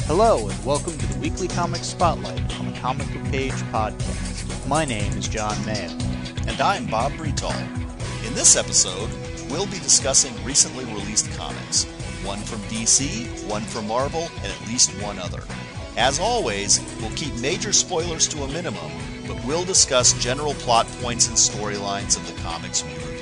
Hello, and welcome to the Weekly Comic Spotlight on the Comic Book Page podcast. My name is John Mayo. And I'm Bob Bretal. In this episode, we'll be discussing recently released comics. One from DC, one from Marvel, and at least one other. As always, we'll keep major spoilers to a minimum, but we'll discuss general plot points and storylines of the comics we review.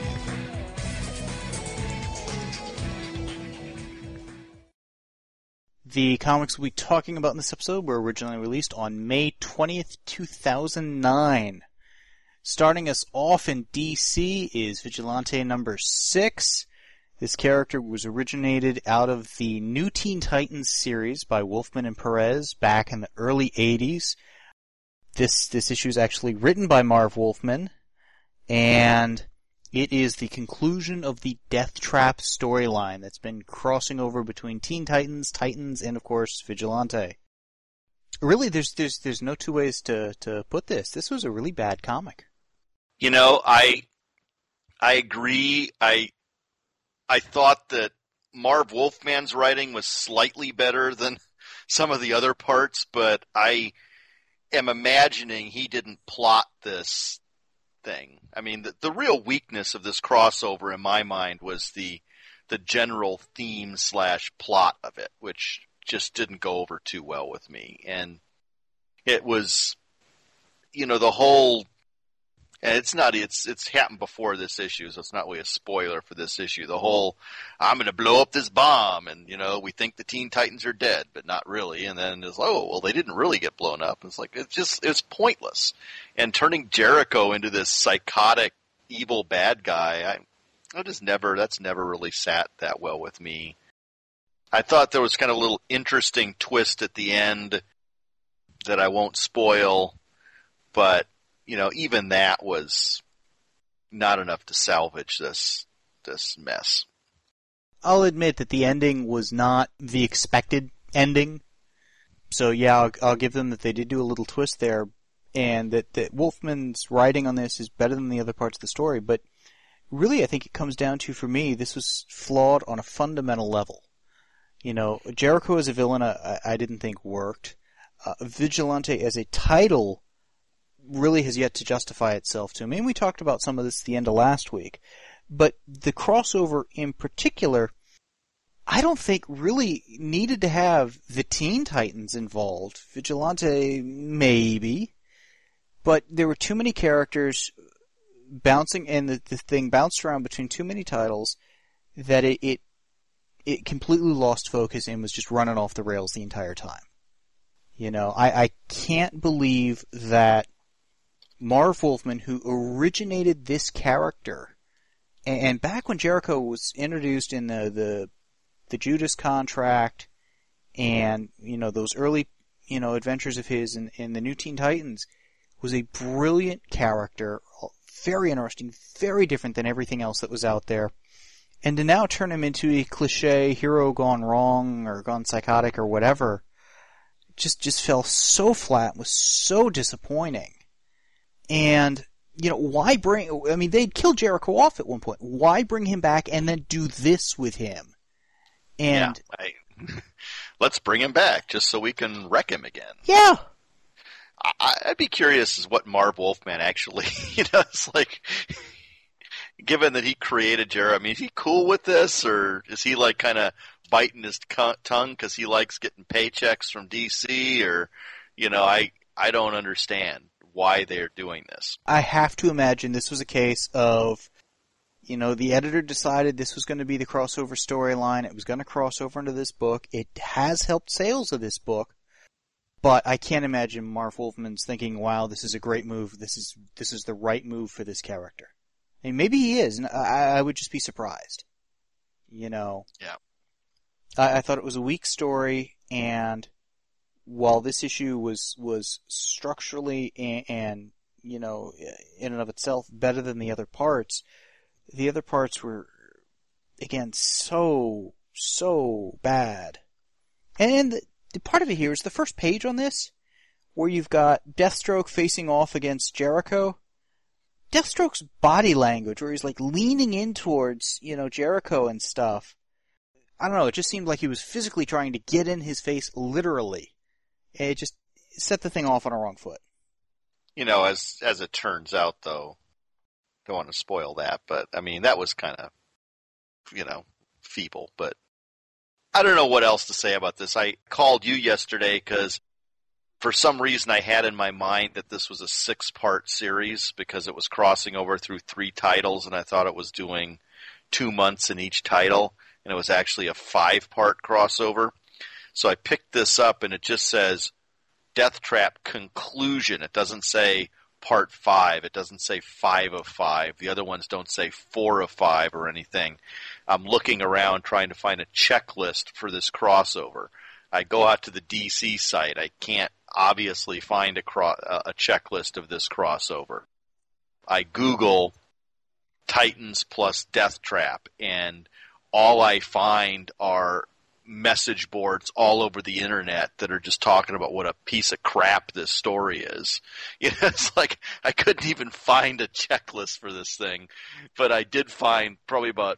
The comics we'll be talking about in this episode were originally released on May 20th, 2009. Starting us off in DC is Vigilante number 6. This character was originated out of the New Teen Titans series by Wolfman and Perez back in the early 80s. This issue is actually written by Marv Wolfman, and it is the conclusion of the Death Trap storyline that's been crossing over between Teen Titans, Titans, and of course Vigilante. Really, there's no two ways to put this. This was a really bad comic. You know, I agree. I thought that Marv Wolfman's writing was slightly better than some of the other parts, but I am imagining he didn't plot this thing. I mean, the real weakness of this crossover in my mind was the general theme / plot of it, which just didn't go over too well with me. And it was, you know, the whole, and it's happened before this issue, so it's not really a spoiler for this issue. The whole, I'm going to blow up this bomb, and, you know, we think the Teen Titans are dead, but not really. And then it's, oh, well, they didn't really get blown up. It's like, it's pointless. And turning Jericho into this psychotic, evil bad guy, that's never really sat that well with me. I thought there was kind of a little interesting twist at the end that I won't spoil, but you know, even that was not enough to salvage this mess. I'll admit that the ending was not the expected ending. So yeah, I'll give them that they did do a little twist there, and that Wolfman's writing on this is better than the other parts of the story. But really, I think it comes down to, for me, this was flawed on a fundamental level. You know, Jericho as a villain, I didn't think worked. Vigilante as a title really has yet to justify itself to me. And we talked about some of this at the end of last week. But the crossover in particular, I don't think really needed to have the Teen Titans involved. Vigilante, maybe. But there were too many characters bouncing, and the thing bounced around between too many titles that it completely lost focus and was just running off the rails the entire time. You know, I can't believe that Marv Wolfman, who originated this character, and back when Jericho was introduced in the Judas Contract, and you know those early adventures of his in the New Teen Titans, was a brilliant character, very interesting, very different than everything else that was out there, and to now turn him into a cliche hero gone wrong or gone psychotic or whatever, just fell so flat, was so disappointing. And, you know, why they'd killed Jericho off at one point. Why bring him back and then do this with him? And let's bring him back just so we can wreck him again. Yeah. I'd be curious as what Marv Wolfman actually, it's like, given that he created Jericho, I mean, is he cool with this, or is he like kind of biting his tongue because he likes getting paychecks from DC, or, you know, I don't understand why they're doing this. I have to imagine this was a case of, you know, the editor decided this was going to be the crossover storyline. It was going to cross over into this book. It has helped sales of this book, but I can't imagine Marv Wolfman's thinking, "Wow, this is a great move. This is the right move for this character." I mean, maybe he is, and I would just be surprised. You know. Yeah. I thought it was a weak story, and while this issue was structurally and you know, in and of itself better than the other parts were, again, so bad. And the part of it here is the first page on this, where you've got Deathstroke facing off against Jericho. Deathstroke's body language, where he's like leaning in towards, you know, Jericho and stuff, I don't know, it just seemed like he was physically trying to get in his face, literally. It just set the thing off on a wrong foot. As it turns out, though, don't want to spoil that, but, I mean, that was kind of, feeble, but I don't know what else to say about this. I called you yesterday because for some reason I had in my mind that this was a 6-part series because it was crossing over through 3 titles, and I thought it was doing 2 months in each title, and it was actually a 5-part crossover. So I picked this up, and it just says Death Trap Conclusion. It doesn't say Part 5. It doesn't say 5 of 5. The other ones don't say 4 of 5 or anything. I'm looking around trying to find a checklist for this crossover. I go out to the DC site. I can't obviously find a checklist of this crossover. I Google Titans plus Death Trap, and all I find are message boards all over the internet that are just talking about what a piece of crap this story is. It's like I couldn't even find a checklist for this thing, but I did find probably about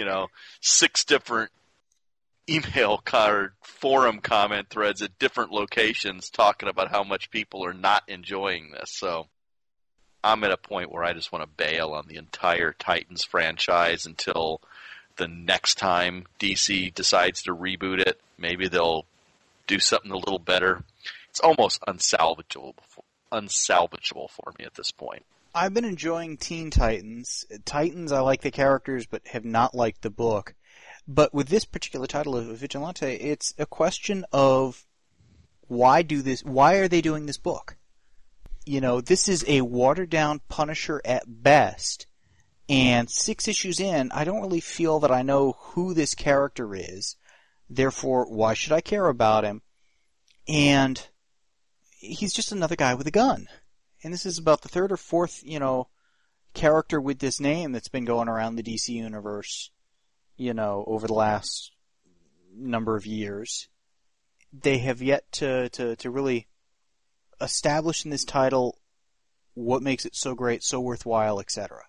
6 different email card forum comment threads at different locations talking about how much people are not enjoying this. So I'm at a point where I just want to bail on the entire Titans franchise until the next time DC decides to reboot it. Maybe they'll do something a little better. It's almost unsalvageable for me at this point. I've been enjoying Teen Titans. Titans, I like the characters, but have not liked the book. But with this particular title of Vigilante, it's a question of why are they doing this book? This is a watered-down Punisher at best. And 6 issues in, I don't really feel that I know who this character is. Therefore, why should I care about him? And he's just another guy with a gun. And this is about the 3rd or 4th, character with this name that's been going around the DC universe, over the last number of years. They have yet to really establish in this title what makes it so great, so worthwhile, etc.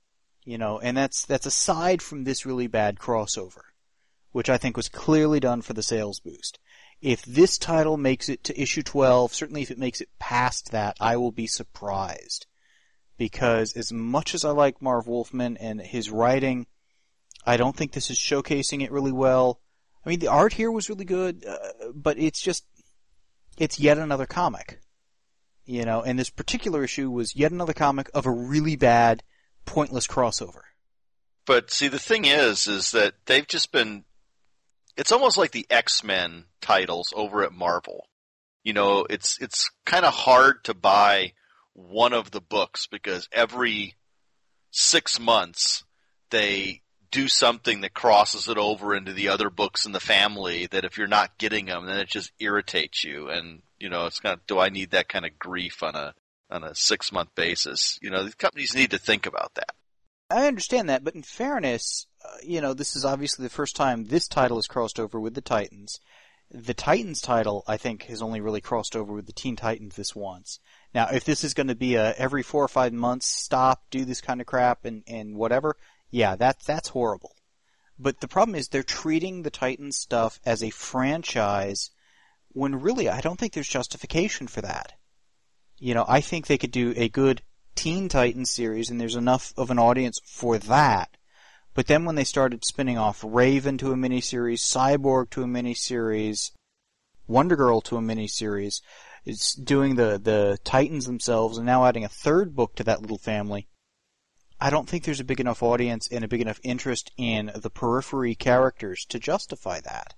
And that's aside from this really bad crossover, which I think was clearly done for the sales boost. If this title makes it to issue 12, certainly if it makes it past that, I will be surprised. Because as much as I like Marv Wolfman and his writing, I don't think this is showcasing it really well. I mean, the art here was really good, but it's yet another comic. And this particular issue was yet another comic of a really bad, pointless crossover. But see, the thing is that they've just been... It's almost like the X-Men titles over at Marvel. It's kind of hard to buy one of the books because every 6 months they do something that crosses it over into the other books in the family that if you're not getting them, then it just irritates you. And, it's kind of, do I need that kind of grief on a 6-month basis? These companies need to think about that. I understand that, but in fairness, this is obviously the first time this title has crossed over with the Titans. The Titans title, I think, has only really crossed over with the Teen Titans this once. Now, if this is going to be a every 4 or 5 months stop, do this kind of crap and whatever, yeah, that's horrible. But the problem is they're treating the Titans stuff as a franchise when really I don't think there's justification for that. I think they could do a good Teen Titans series, and there's enough of an audience for that. But then when they started spinning off Raven to a miniseries, Cyborg to a miniseries, Wonder Girl to a miniseries, it's doing the Titans themselves, and now adding a 3rd book to that little family, I don't think there's a big enough audience and a big enough interest in the periphery characters to justify that.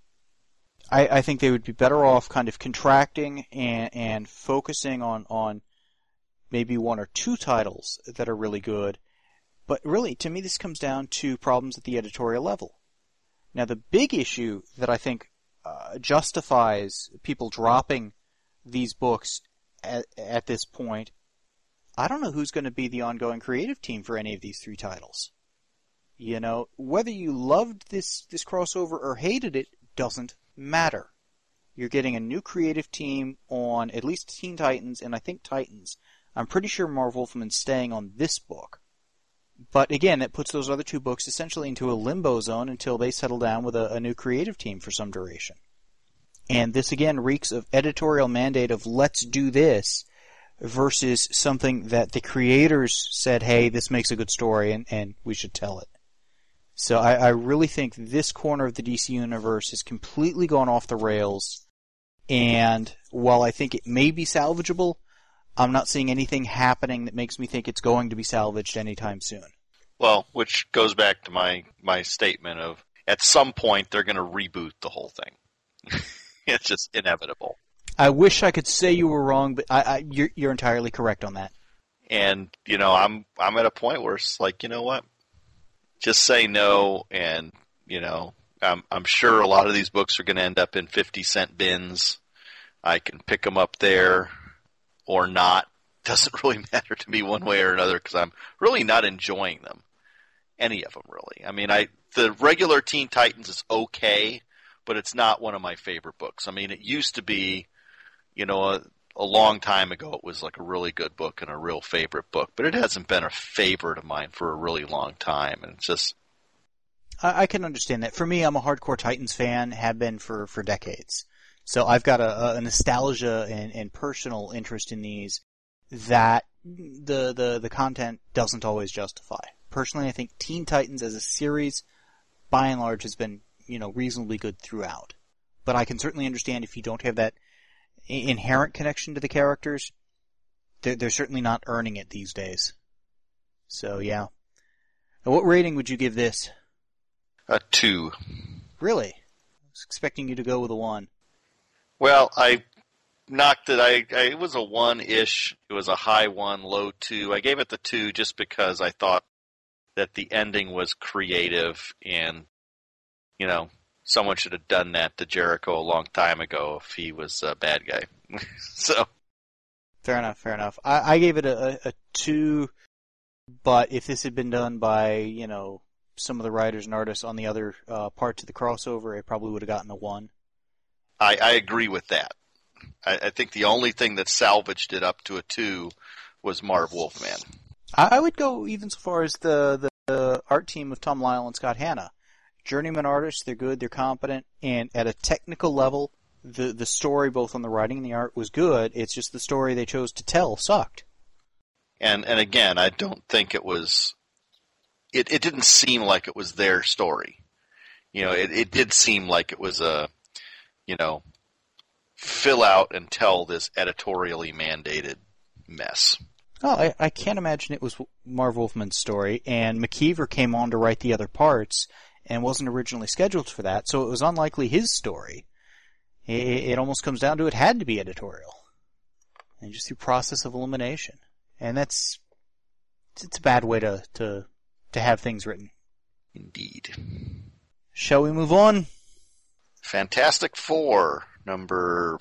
I think they would be better off kind of contracting and focusing on maybe 1 or 2 titles that are really good. But really, to me, this comes down to problems at the editorial level. Now, the big issue that I think justifies people dropping these books at this point, I don't know who's going to be the ongoing creative team for any of these 3 titles. Whether you loved this crossover or hated it doesn't matter. You're getting a new creative team on at least Teen Titans and I think Titans. I'm pretty sure Marv Wolfman's staying on this book. But again, it puts those other two books essentially into a limbo zone until they settle down with a new creative team for some duration. And this again reeks of editorial mandate of let's do this versus something that the creators said, hey, this makes a good story and we should tell it. So I really think this corner of the DC Universe has completely gone off the rails. And while I think it may be salvageable, I'm not seeing anything happening that makes me think it's going to be salvaged anytime soon. Well, which goes back to my statement of at some point they're going to reboot the whole thing. It's just inevitable. I wish I could say you were wrong, but you're entirely correct on that. And I'm at a point where it's like, you know what? Just say no, and I'm sure a lot of these books are going to end up in 50-cent bins. I can pick them up there or not. Doesn't really matter to me one way or another because I'm really not enjoying them. Any of them, really. I mean, the regular Teen Titans is okay, but it's not one of my favorite books. I mean, it used to be, a long time ago, it was like a really good book and a real favorite book, but it hasn't been a favorite of mine for a really long time, and it's just... I can understand that. For me, I'm a hardcore Titans fan, have been for decades. So I've got a nostalgia and personal interest in these that the content doesn't always justify. Personally, I think Teen Titans as a series, by and large, has been, reasonably good throughout. But I can certainly understand if you don't have that inherent connection to the characters, they're certainly not earning it these days. So, yeah. Now, what rating would you give this? A 2. Really? I was expecting you to go with a 1. Well, I knocked it. It was a 1-ish. It was a high 1, low 2. I gave it the 2 just because I thought that the ending was creative and, someone should have done that to Jericho a long time ago if he was a bad guy. So. Fair enough. I gave it a 2, but if this had been done by, some of the writers and artists on the other parts of the crossover, it probably would have gotten a 1. I agree with that. I think the only thing that salvaged it up to a 2 was Marv Wolfman. I would go even so far as the art team of Tom Lyle and Scott Hanna. Journeyman artists, they're good, they're competent, and at a technical level, the story, both on the writing and the art, was good. It's just the story they chose to tell sucked. And again, I don't think it was... It didn't seem like it was their story. It did seem like it was a, fill out and tell this editorially mandated mess. Oh, I can't imagine it was Marv Wolfman's story, and McKeever came on to write the other parts and wasn't originally scheduled for that, so it was unlikely his story. It almost comes down to it had to be editorial. And just through process of elimination. And it's a bad way to have things written. Indeed. Shall we move on? Fantastic Four, number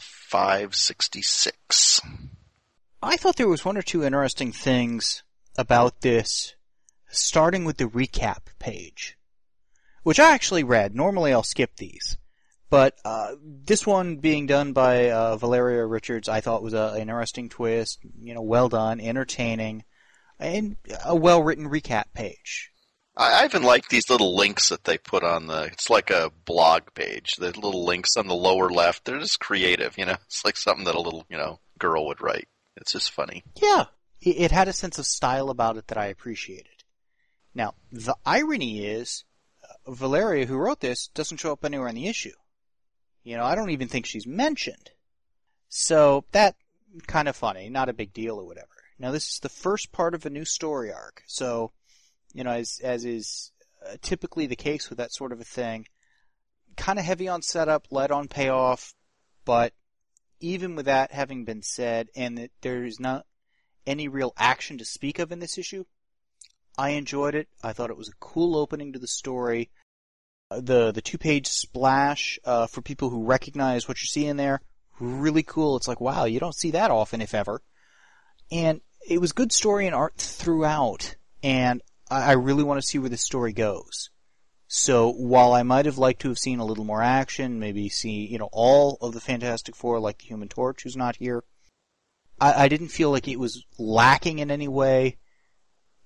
566. I thought there was one or two interesting things about this, starting with the recap page, which I actually read. Normally I'll skip these, but this one being done by Valeria Richards I thought was an interesting twist, well done, entertaining, and a well-written recap page. I even like these little links that they put on it's like a blog page. The little links on the lower left, they're just creative, It's like something that a little, girl would write. It's just funny. Yeah. It had a sense of style about it that I appreciated. Now, the irony is, Valeria, who wrote this, doesn't show up anywhere in the issue. I don't even think she's mentioned. So, that kind of funny. Not a big deal or whatever. Now, this is the first part of a new story arc. So, as is typically the case with that sort of a thing, kind of heavy on setup, light on payoff, but even with that having been said, and that there is not any real action to speak of in this issue, I enjoyed it. I thought it was a cool opening to the story. The 2-page splash, for people who recognize what you're seeing there, really cool. It's like, wow, you don't see that often, if ever. And it was good story and art throughout, and I really want to see where this story goes. So while I might have liked to have seen a little more action, maybe see, all of the Fantastic Four, like the Human Torch, who's not here, I didn't feel like it was lacking in any way.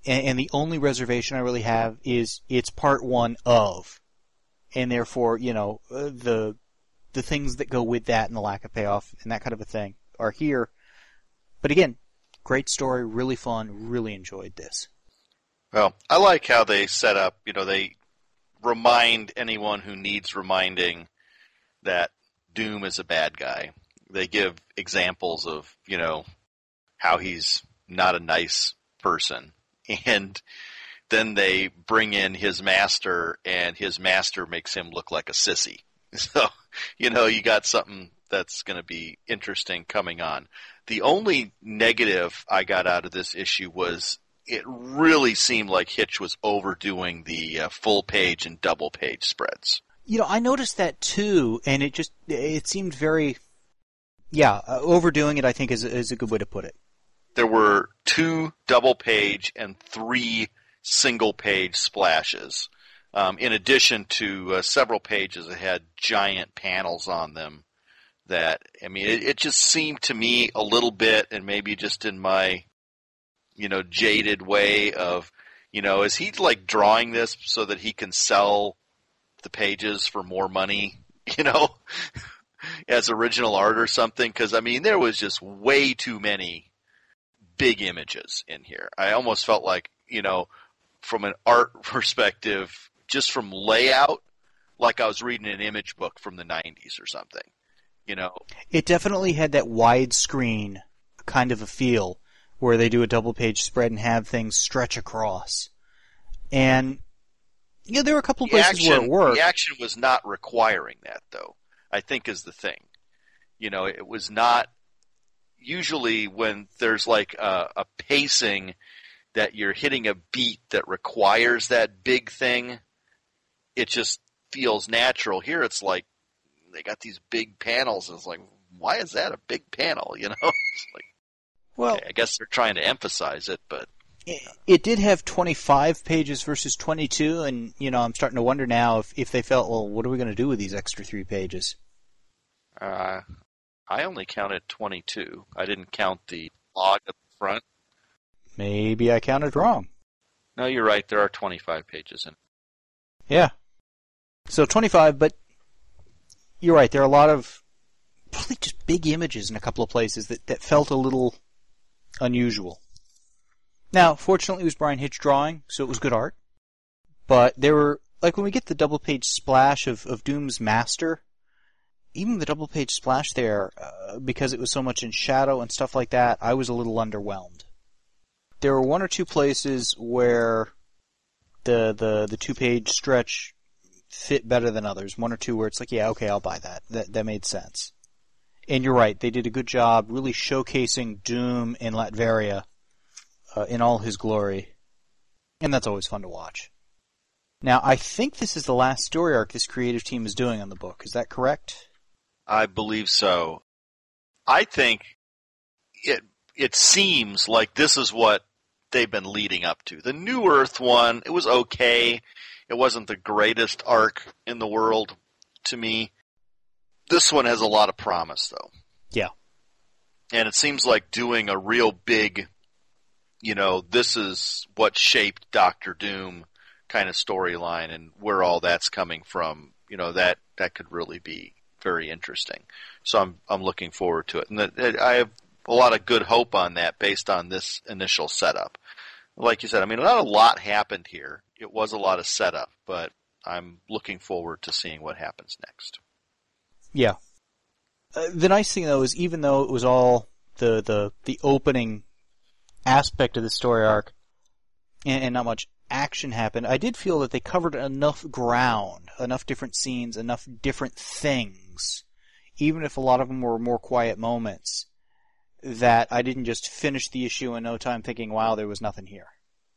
and the only reservation I really have is it's part one of, and therefore, the things that go with that and the lack of payoff and that kind of a thing are here. But again, great story, really fun, really enjoyed this. Well, I like how they set up, they remind anyone who needs reminding that Doom is a bad guy. They give examples of, how he's not a nice person. And then they bring in his master, and his master makes him look like a sissy. So, you got something that's going to be interesting coming on. The only negative I got out of this issue was it really seemed like Hitch was overdoing the full page and double page spreads. I noticed that too, and it seemed very, overdoing it, I think, is a good way to put it. There were 2 double page and 3 single page splashes. In addition to several pages that had giant panels on them that, it just seemed to me a little bit, and maybe just in my, jaded way of, is he like drawing this so that he can sell the pages for more money, as original art or something? Because, there was just way too many big images in here. I almost felt like, from an art perspective, just from layout, like I was reading an image book from the 90s or something, It definitely had that widescreen kind of a feel where they do a double page spread and have things stretch across. And, there were a couple of places where it worked. The action was not requiring that, though, I think is the thing. It was not. Usually when there's like a pacing that you're hitting a beat that requires that big thing, it just feels natural. Here it's like they got these big panels. It's like, why is that a big panel? It's like, well, okay, I guess they're trying to emphasize it, but it did have 25 pages versus 22, and I'm starting to wonder now if they felt, well, what are we going to do with these extra 3 pages? I only counted 22. I didn't count the log at the front. Maybe I counted wrong. No, you're right. There are 25 pages in it. Yeah. So 25, but you're right. There are a lot of probably just big images in a couple of places that felt a little unusual. Now, fortunately, it was Brian Hitch drawing, so it was good art. But there were, like when we get the double-page splash of Doom's Master, even the double-page splash there, because it was so much in shadow and stuff like that, I was a little underwhelmed. There were 1 or 2 places where the 2-page stretch fit better than others. 1 or 2 where it's like, yeah, okay, I'll buy that. That made sense. And you're right, they did a good job really showcasing Doom in Latveria in all his glory. And that's always fun to watch. Now, I think this is the last story arc this creative team is doing on the book. Is that correct? I believe so. I think it seems like this is what they've been leading up to. The New Earth one, it was okay. It wasn't the greatest arc in the world to me. This one has a lot of promise, though. Yeah. And it seems like doing a real big, this is what shaped Doctor Doom kind of storyline and where all that's coming from. That could really be very interesting. So I'm looking forward to it. And I have a lot of good hope on that based on this initial setup. Like you said, not a lot happened here. It was a lot of setup, but I'm looking forward to seeing what happens next. Yeah. The nice thing, though, is even though it was all the opening aspect of the story arc and not much action happened, I did feel that they covered enough ground, enough different scenes, enough different things, even if a lot of them were more quiet moments, that I didn't just finish the issue in no time thinking, wow, there was nothing here.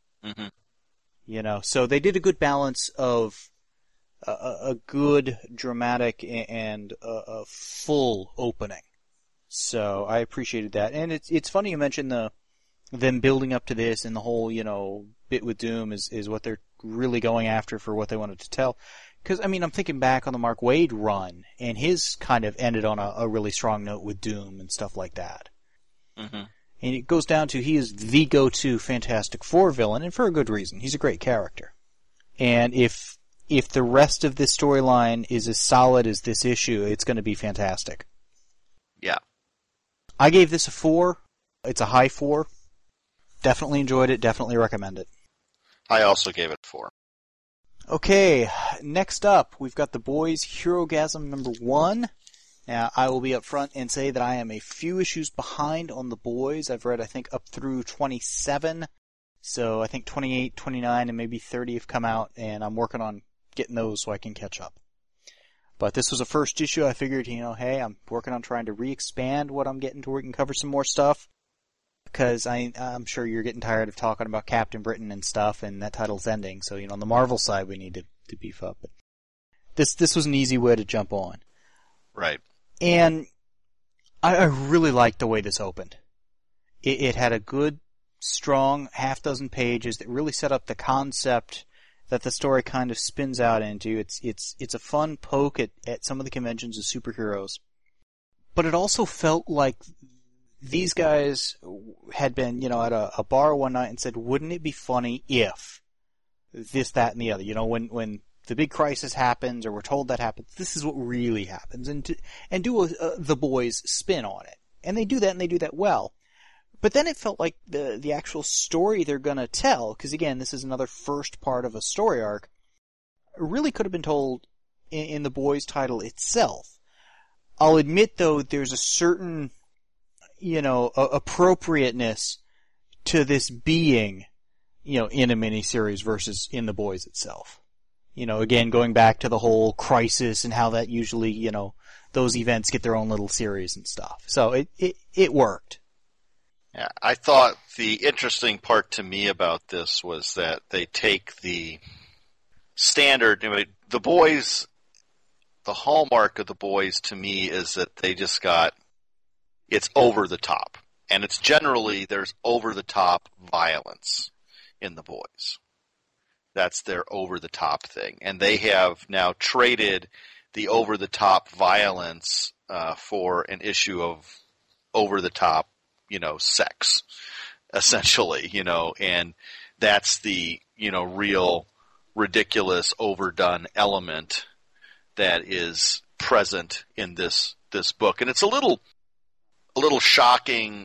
Mm-hmm. So they did a good balance of a good dramatic and a full opening. So I appreciated that. And it's funny you mentioned them building up to this, and the whole, bit with Doom is what they're really going after for what they wanted to tell. Because, I'm thinking back on the Mark Waid run, and his kind of ended on a really strong note with Doom and stuff like that. Mm-hmm. And it goes down to he is the go-to Fantastic Four villain, and for a good reason. He's a great character. And if the rest of this storyline is as solid as this issue, it's going to be fantastic. Yeah. I gave this a 4. It's a high 4. Definitely enjoyed it. Definitely recommend it. I also gave it a 4. Okay, next up, we've got The Boys Herogasm number 1. Now, I will be up front and say that I am a few issues behind on The Boys. I've read, I think, up through 27. So I think 28, 29, and maybe 30 have come out, and I'm working on getting those so I can catch up. But this was a first issue. I figured, hey, I'm working on trying to re-expand what I'm getting to where we can cover some more stuff. Because I'm sure you're getting tired of talking about Captain Britain and stuff, and that title's ending. So, on the Marvel side, we need to beef up. But this was an easy way to jump on. Right. And I really liked the way this opened. It had a good, strong half-dozen pages that really set up the concept that the story kind of spins out into. It's a fun poke at some of the conventions of superheroes. But it also felt like these guys had been, at a bar one night and said, wouldn't it be funny if this, that, and the other? When the big crisis happens or we're told that happens, this is what really happens. And do The Boys spin on it. And they do that, and they do that well. But then it felt like the actual story they're going to tell, because again, this is another first part of a story arc, really could have been told in The Boys title itself. I'll admit, though, there's a certain appropriateness to this being, in a miniseries versus in The Boys itself. Again, going back to the whole crisis and how that usually, those events get their own little series and stuff. So it worked. Yeah, I thought the interesting part to me about this was that they take the standard, The Boys, the hallmark of The Boys to me is that they just got, it's over the top. And it's generally, there's over the top violence in The Boys. That's their over the top thing. And they have now traded the over the top violence for an issue of over the top, sex, essentially, and that's the, real ridiculous overdone element that is present in this book. And it's a little shocking,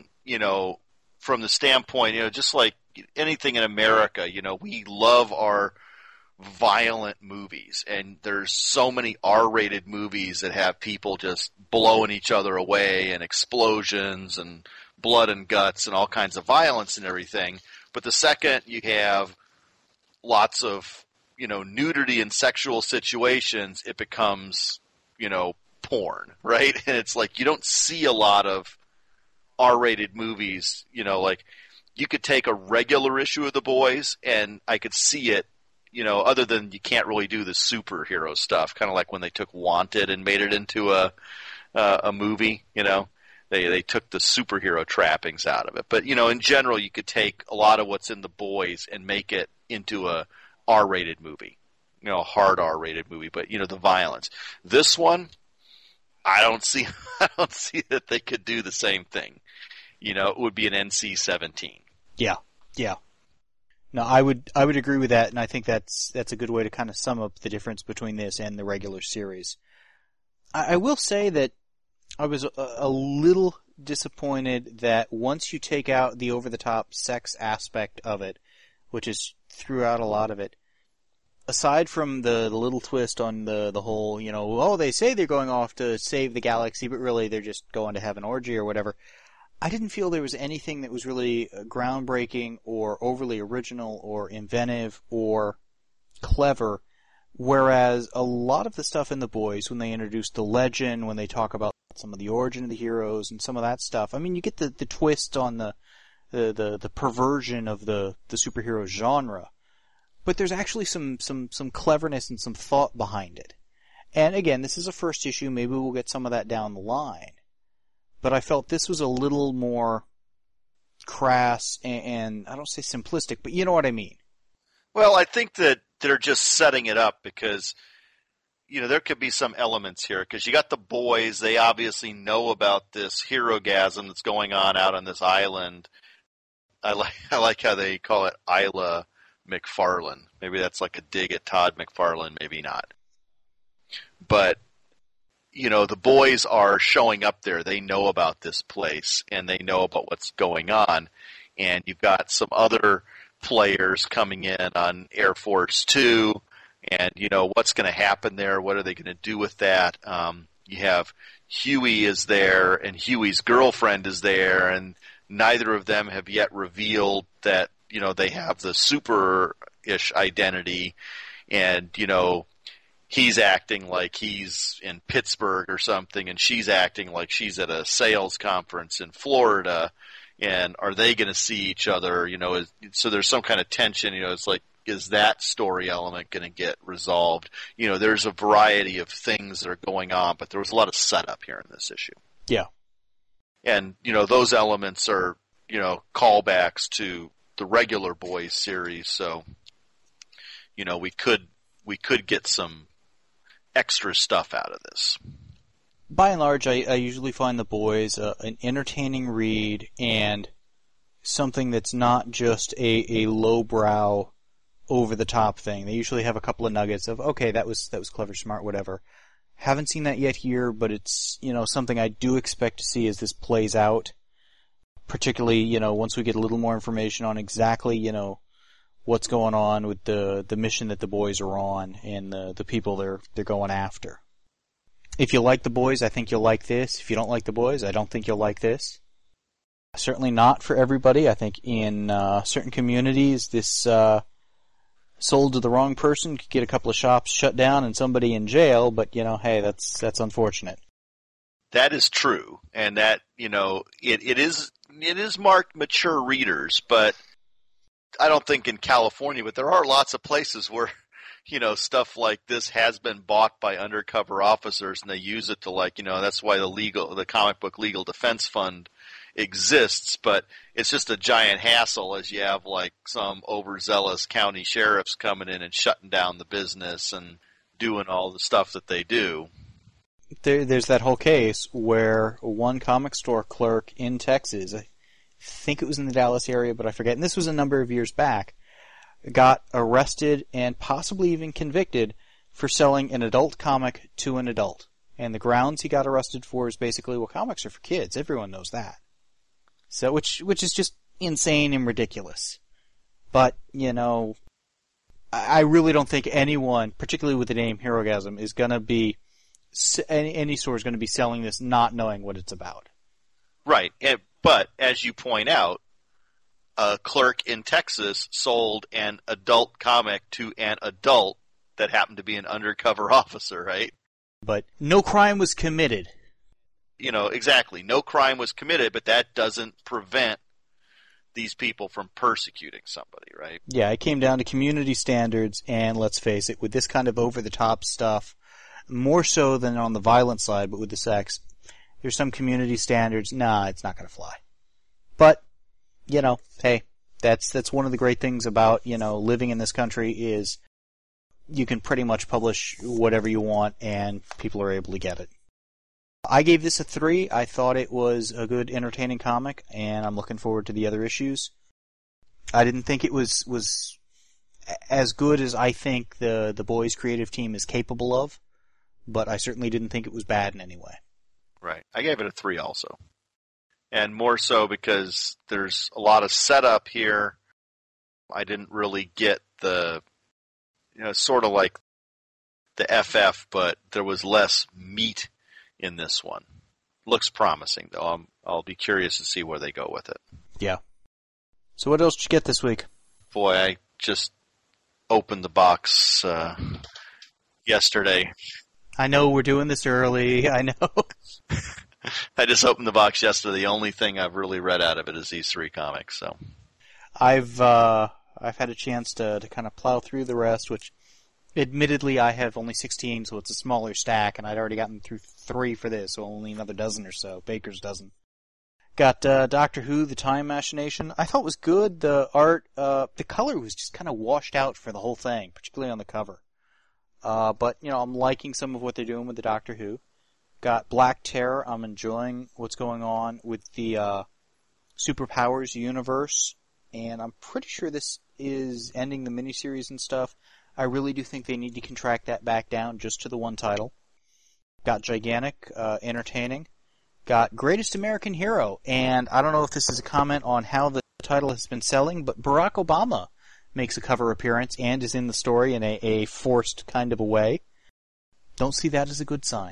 from the standpoint, just like anything in America, we love our violent movies, and there's so many R-rated movies that have people just blowing each other away and explosions and blood and guts and all kinds of violence and everything. But the second you have lots of, nudity and sexual situations, it becomes, porn, right? And it's like you don't see a lot of R-rated movies, like you could take a regular issue of The Boys and I could see it, other than you can't really do the superhero stuff, kind of like when they took Wanted and made it into a movie, They took the superhero trappings out of it. But, in general, you could take a lot of what's in The Boys and make it into a R-rated movie, a hard R-rated movie, but, the violence. This one, I don't see that they could do the same thing. It would be an NC-17. Yeah. No, I would agree with that, and I think that's a good way to kind of sum up the difference between this and the regular series. I will say that I was a little disappointed that once you take out the over-the-top sex aspect of it, which is throughout a lot of it, aside from the little twist on the whole, they say they're going off to save the galaxy, but really they're just going to have an orgy or whatever, I didn't feel there was anything that was really groundbreaking or overly original or inventive or clever, whereas a lot of the stuff in The Boys, when they introduce the legend, when they talk about some of the origin of the heroes and some of that stuff, I mean, you get the twist on the perversion of the superhero genre, but there's actually some cleverness and some thought behind it. And again, this is a first issue, maybe we'll get some of that down the line. But I felt this was a little more crass and I don't say simplistic, but you know what I mean. Well, I think that they're just setting it up because there could be some elements here because you got the boys. They obviously know about this herogasm that's going on out on this island. I like how they call it Isla McFarlane. Maybe that's like a dig at Todd McFarlane. Maybe not. But the boys are showing up there. They know about this place and they know about what's going on. And you've got some other players coming in on Air Force 2. And, what's going to happen there? What are they going to do with that? You have Huey is there, and Huey's girlfriend is there, and neither of them have yet revealed that, they have the super-ish identity. And, he's acting like he's in Pittsburgh or something, and she's acting like she's at a sales conference in Florida. And are they going to see each other? So there's some kind of tension. It's like, is that story element going to get resolved? There's a variety of things that are going on, but there was a lot of setup here in this issue. Yeah. And, those elements are, callbacks to the regular Boys series. So, we could get some extra stuff out of this. By and large, I usually find the Boys an entertaining read and something that's not just a lowbrow, over-the-top thing. They usually have a couple of nuggets of, okay, that was clever, smart, whatever. Haven't seen that yet here, but it's, something I do expect to see as this plays out. Particularly, once we get a little more information on exactly, what's going on with the mission that the Boys are on and the people they're going after. If you like the Boys, I think you'll like this. If you don't like the Boys, I don't think you'll like this. Certainly not for everybody. I think in certain communities, this sold to the wrong person could get a couple of shops shut down and somebody in jail, but, hey, that's unfortunate. That is true, and that, it is marked mature readers, but I don't think in California, but there are lots of places where, stuff like this has been bought by undercover officers, and they use it to that's why the comic book legal defense fund exists, but it's just a giant hassle as you have some overzealous county sheriffs coming in and shutting down the business and doing all the stuff that they do. There's that whole case where one comic store clerk in Texas, I think it was in the Dallas area, but I forget, and this was a number of years back, got arrested and possibly even convicted for selling an adult comic to an adult. And the grounds he got arrested for is basically, well, comics are for kids. Everyone knows that. So, which is just insane and ridiculous. But, I really don't think anyone, particularly with the name Herogasm, is going to be, any store is going to be selling this not knowing what it's about. Right. But, as you point out, a clerk in Texas sold an adult comic to an adult that happened to be an undercover officer, right? But no crime was committed. Exactly. No crime was committed, but that doesn't prevent these people from persecuting somebody, right? Yeah, it came down to community standards, and let's face it, with this kind of over-the-top stuff, more so than on the violent side, but with the sex, there's some community standards. Nah, it's not going to fly. But, hey, that's one of the great things about, living in this country is you can pretty much publish whatever you want, and people are able to get it. I gave this a 3. I thought it was a good, entertaining comic, and I'm looking forward to the other issues. I didn't think it was as good as I think the Boys creative team is capable of, but I certainly didn't think it was bad in any way. Right. I gave it a 3 also. And more so because there's a lot of setup here. I didn't really get the, sort of like the FF, but there was less meat in this one. Looks promising, though. I'll be curious to see where they go with it. Yeah. So what else did you get this week? Boy, I just opened the box yesterday. I know we're doing this early. I know. I just opened the box yesterday. The only thing I've really read out of it is these 3 comics. So I've had a chance to kind of plow through the rest, which admittedly I have only 16, so it's a smaller stack, and I'd already gotten through 3 for this, so only another dozen or so. Baker's dozen. Got Doctor Who, The Time Machination. I thought it was good. The art, the color was just kind of washed out for the whole thing, particularly on the cover. But, I'm liking some of what they're doing with the Doctor Who. Got Black Terror. I'm enjoying what's going on with the Superpowers universe. And I'm pretty sure this is ending the miniseries and stuff. I really do think they need to contract that back down just to the one title. Got Gigantic, entertaining. Got Greatest American Hero. And I don't know if this is a comment on how the title has been selling, but Barack Obama makes a cover appearance and is in the story in a forced kind of a way. Don't see that as a good sign.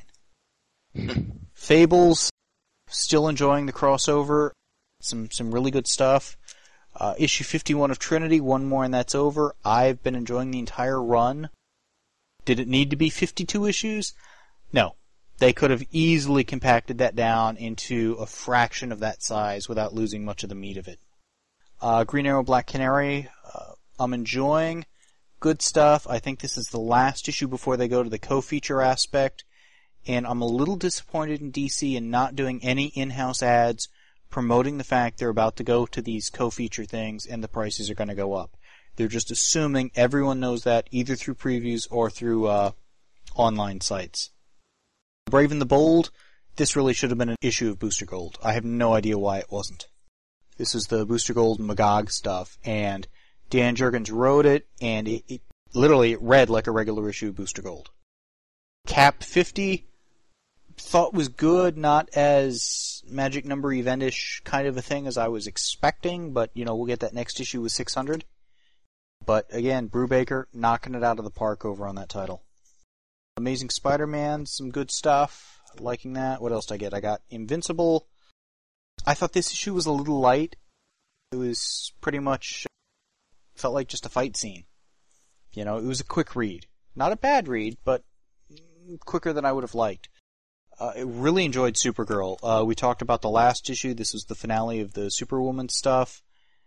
Fables, still enjoying the crossover. Some really good stuff. Issue 51 of Trinity, one more and that's over. I've been enjoying the entire run. Did it need to be 52 issues? No. They could have easily compacted that down into a fraction of that size without losing much of the meat of it. Green Arrow, Black Canary, I'm enjoying. Good stuff. I think this is the last issue before they go to the co-feature aspect. And I'm a little disappointed in DC in not doing any in-house ads promoting the fact they're about to go to these co-feature things and the prices are going to go up. They're just assuming everyone knows that either through previews or through online sites. Brave and the Bold, this really should have been an issue of Booster Gold. I have no idea why it wasn't. This is the Booster Gold Magog stuff, and Dan Jurgens wrote it, and it literally read like a regular issue of Booster Gold. Cap 50, thought was good, not as magic number eventish kind of a thing as I was expecting, but, we'll get that next issue with 600. But, again, Brubaker knocking it out of the park over on that title. Amazing Spider-Man, some good stuff. Liking that. What else did I get? I got Invincible. I thought this issue was a little light. It was pretty much... felt like just a fight scene. It was a quick read. Not a bad read, but quicker than I would have liked. I really enjoyed Supergirl. We talked about the last issue. This was the finale of the Superwoman stuff.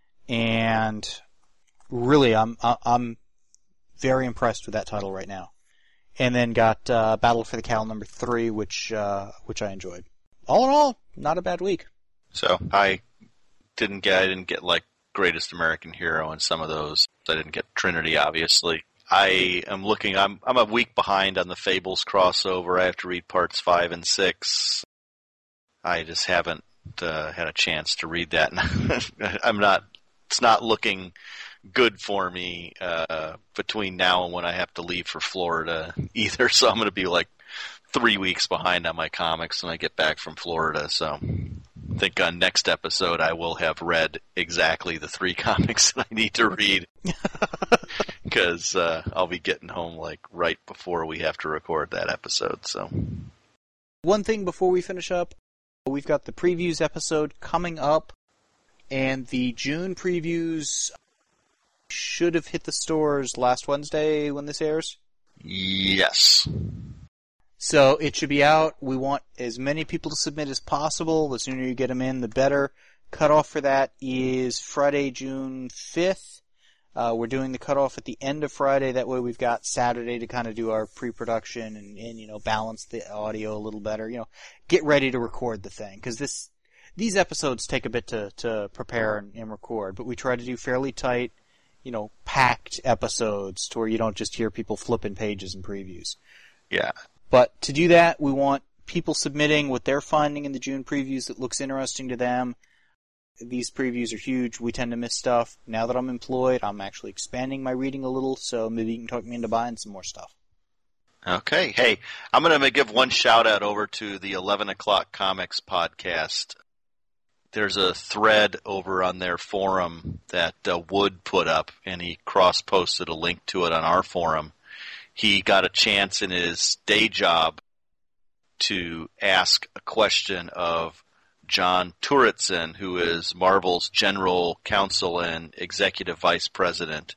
And really, I'm very impressed with that title right now. And then got Battle for the Cowl number 3, which I enjoyed. All in all, not a bad week. So I didn't get like Greatest American Hero and some of those. I didn't get Trinity, obviously. I am looking. I'm a week behind on the Fables crossover. I have to read parts 5 and 6. I just haven't had a chance to read that. I'm not. It's not looking good for me between now and when I have to leave for Florida either. So I'm going to be like 3 weeks behind on my comics when I get back from Florida. So I think on next episode I will have read exactly the 3 comics that I need to read because I'll be getting home like right before we have to record that episode. So one thing before we finish up, we've got the previews episode coming up, and the June previews should have hit the stores last Wednesday when this airs. Yes. So it should be out. We want as many people to submit as possible. The sooner you get them in, the better. Cutoff for that is Friday, June 5th. We're doing the cutoff at the end of Friday. That way we've got Saturday to kind of do our pre-production and balance the audio a little better. Get ready to record the thing. Because these episodes take a bit to prepare and record. But we try to do fairly tight, packed episodes to where you don't just hear people flipping pages and previews. Yeah. But to do that, we want people submitting what they're finding in the June previews that looks interesting to them. These previews are huge. We tend to miss stuff. Now that I'm employed, I'm actually expanding my reading a little, so maybe you can talk me into buying some more stuff. Okay. Hey, I'm going to give one shout-out over to the 11 O'Clock Comics podcast. There's a thread over on their forum that Wood put up, and he cross-posted a link to it on our forum. He got a chance in his day job to ask a question of John Turritson, who is Marvel's general counsel and executive vice president.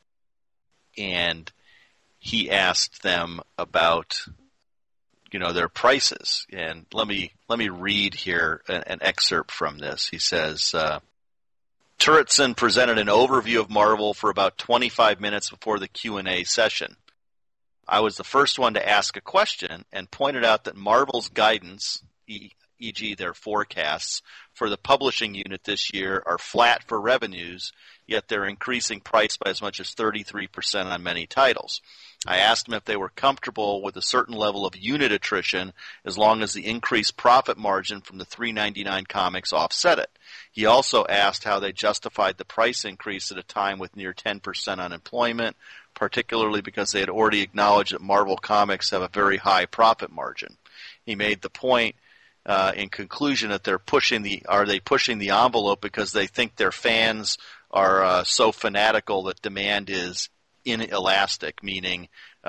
And he asked them about, their prices. And let me read here an excerpt from this. He says, Turritson presented an overview of Marvel for about 25 minutes before the Q&A session. I was the first one to ask a question and pointed out that Marvel's guidance, e.g. their forecasts, for the publishing unit this year are flat for revenues, yet they're increasing price by as much as 33% on many titles. I asked them if they were comfortable with a certain level of unit attrition as long as the increased profit margin from the $3.99 comics offset it. He also asked how they justified the price increase at a time with near 10% unemployment, particularly because they had already acknowledged that Marvel Comics have a very high profit margin. He made the point in conclusion that are they pushing the envelope because they think their fans are so fanatical that demand is inelastic, meaning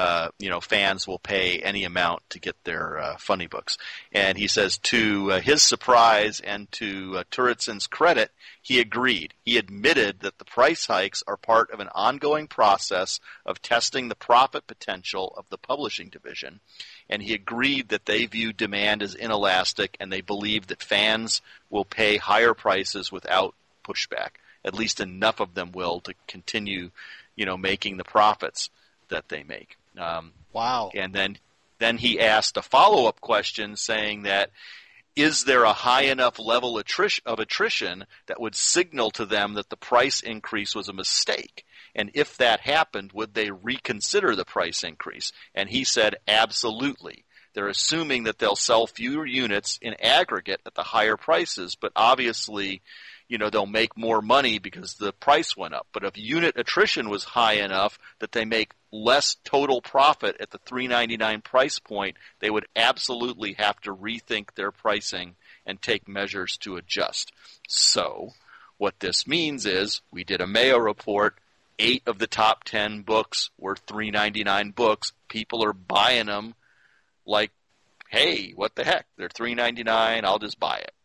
fans will pay any amount to get their funny books. And he says to his surprise and to Turritsen's credit, he agreed. He admitted that the price hikes are part of an ongoing process of testing the profit potential of the publishing division, and he agreed that they view demand as inelastic and they believe that fans will pay higher prices without pushback. At least enough of them will to continue making the profits that they make. Wow. And then he asked a follow-up question saying that, is there a high enough level of attrition that would signal to them that the price increase was a mistake? And if that happened, would they reconsider the price increase? And he said, absolutely. They're assuming that they'll sell fewer units in aggregate at the higher prices, but obviously they'll make more money because the price went up. But if unit attrition was high enough that they make less total profit at the $3.99 price point, they would absolutely have to rethink their pricing and take measures to adjust. So what this means is we did a Mayo report. 8 of the top 10 books were $3.99 books. People are buying them like, hey, what the heck? They're $3.99. I'll just buy it,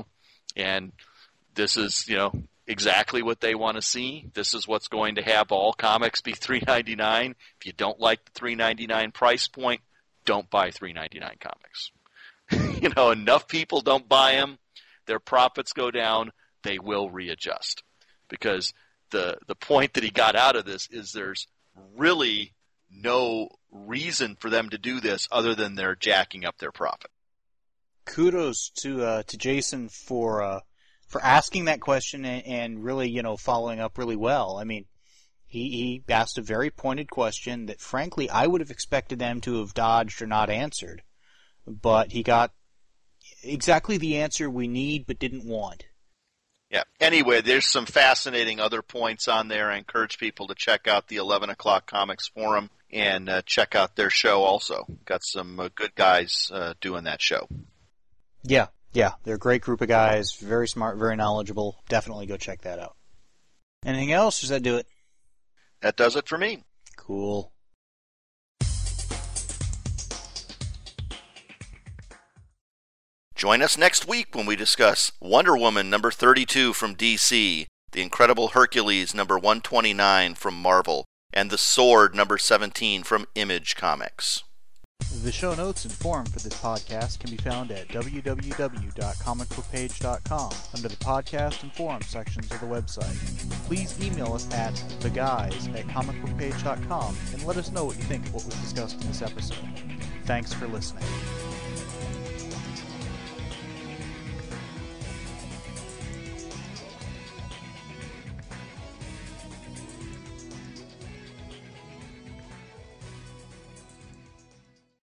And this is, exactly what they want to see. This is what's going to have all comics be $3.99. If you don't like the $3.99 price point, don't buy $3.99 comics. Enough people don't buy them. Their profits go down. They will readjust. Because the point that he got out of this is there's really no reason for them to do this other than they're jacking up their profit. Kudos to Jason for asking that question and really, following up really well. I mean, he asked a very pointed question that, frankly, I would have expected them to have dodged or not answered. But he got exactly the answer we need but didn't want. Yeah. Anyway, there's some fascinating other points on there. I encourage people to check out the 11 O'Clock Comics Forum and check out their show also. Got some good guys doing that show. Yeah, they're a great group of guys, very smart, very knowledgeable. Definitely go check that out. Anything else, or does that do it? That does it for me. Cool. Join us next week when we discuss Wonder Woman number 32 from DC, The Incredible Hercules number 129 from Marvel, and The Sword number 17 from Image Comics. The show notes and forum for this podcast can be found at www.comicbookpage.com under the podcast and forum sections of the website. Please email us at theguys@comicbookpage.com and let us know what you think of what was discussed in this episode. Thanks for listening.